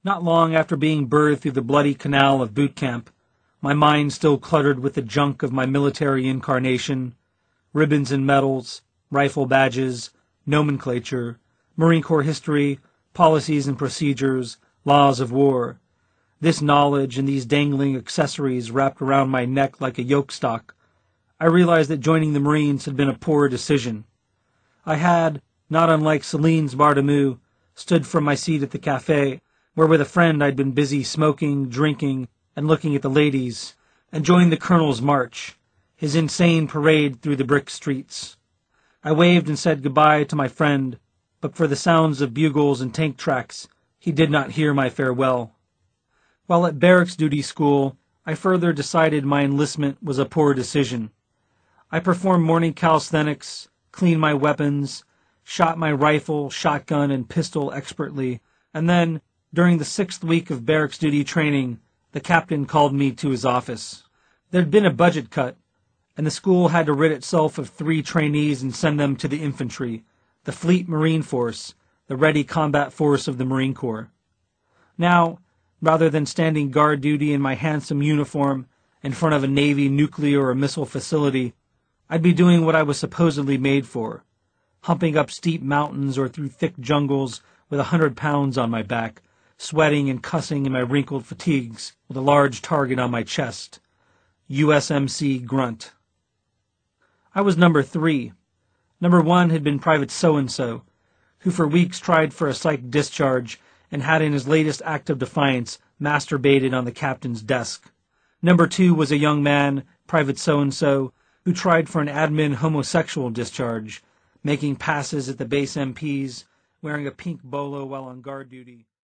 Not long after being birthed through the bloody canal of boot camp, my mind still cluttered with the junk of my military incarnation, ribbons and medals, rifle badges, nomenclature, Marine Corps history, policies and procedures, laws of war. This knowledge and these dangling accessories wrapped around my neck like a yoke stock. I realized that joining the Marines had been a poor decision. I had, not unlike Celine's Bardamu, stood from my seat at the cafe, where with a friend I'd been busy smoking, drinking, and looking at the ladies, and joined the Colonel's march, his insane parade through the brick streets. I waved and said goodbye to my friend, but for the sounds of bugles and tank tracks, he did not hear my farewell. While at barracks duty school, I further decided my enlistment was a poor decision. I performed morning calisthenics, cleaned my weapons, shot my rifle, shotgun, and pistol expertly, and then, during the 6th week of barracks duty training, the captain called me to his office. There'd been a budget cut, and the school had to rid itself of 3 trainees and send them to the infantry, the Fleet Marine Force, the ready combat force of the Marine Corps. Now, rather than standing guard duty in my handsome uniform in front of a Navy nuclear or missile facility, I'd be doing what I was supposedly made for, humping up steep mountains or through thick jungles with 100 pounds on my back, sweating and cussing in my wrinkled fatigues with a large target on my chest. USMC Grunt. I was number 3. Number 1 had been Private So-and-so, who for weeks tried for a psych discharge and had in his latest act of defiance masturbated on the captain's desk. Number 2 was a young man, Private So-and-so, who tried for an admin homosexual discharge, making passes at the base MPs, wearing a pink bolo while on guard duty.